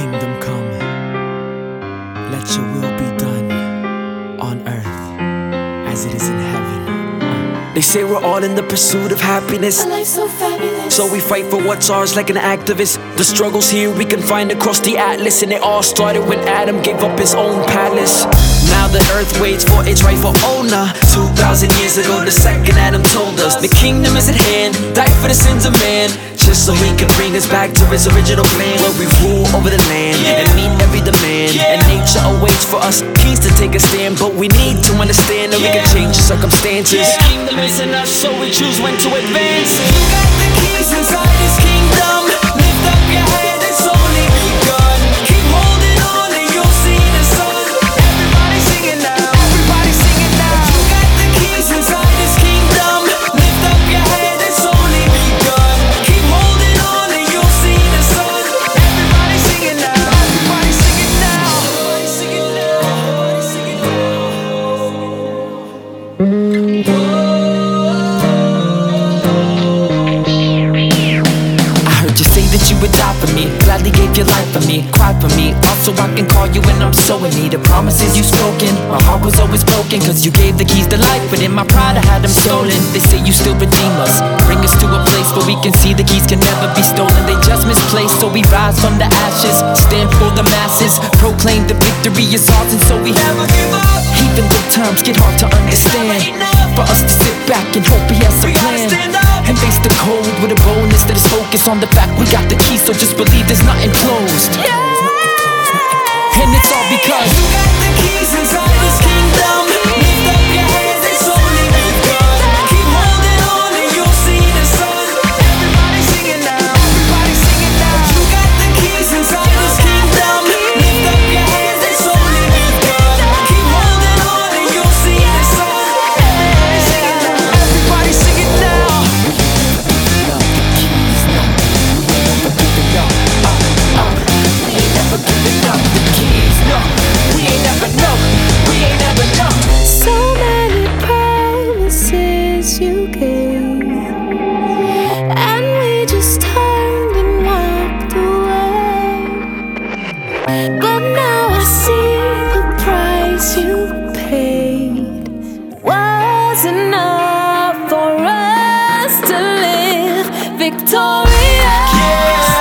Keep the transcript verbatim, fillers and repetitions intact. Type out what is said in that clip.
Kingdom come, let your will be done on earth as it is in heaven. They say we're all in the pursuit of happiness, A life so fabulous. so we fight for what's ours like an activist. The struggles here we can find across the atlas, and it all started when Adam gave up his own palace. Now the earth waits for its rightful owner. Two thousand years ago the second Adam told us the kingdom is at hand, died for the sins of man, just so he can bring us back to his original plan, where we rule over the land and meet every demand. And nature awaits for us kings to take a stand, but we need to understand that we can change the circumstances. The kingdom is in us, so we choose when to advance. You got the keys inside this kingdom. Lift up your head, it's only begun. Keep holding on and you'll see the sun. Everybody singing now, everybody singing now. You got the keys inside this kingdom. Lift up your head, it's only begun. Keep holding on and you'll see the sun. Everybody singing now, everybody singing now. Everybody singing now, everybody singing now. That you would die for me, gladly gave your life for me, cried for me, also I can call you when I'm so in need. The promises you spoken, my heart was always broken, cause you gave the keys to life, but in my pride I had them stolen. They say you still redeem us, bring us to a place where we can see the keys can never be stolen. They just misplaced, so we rise from the ashes, stand for the masses, proclaim the victory is ours, and so we never give up. Even though times get hard to understand, for us to sit back and hope he has a plan, and face the cold with a boldness that is focused on the fact we got the keys, so just believe there's nothing closed. Yeah. And it's all because you got the keys inside this kingdom. Lift up your head, it's only begun. Keep holding on and you'll see the sun. Everybody singing now, everybody singing now. You got the keys inside this kingdom. Lift up your head, it's only begun. Keep holding on and you'll see the sun. Everybody singing now, everybody singing now. So many promises you gave, and we just turned and walked away. But now I see the price you paid was enough for us to live victorious. Yeah.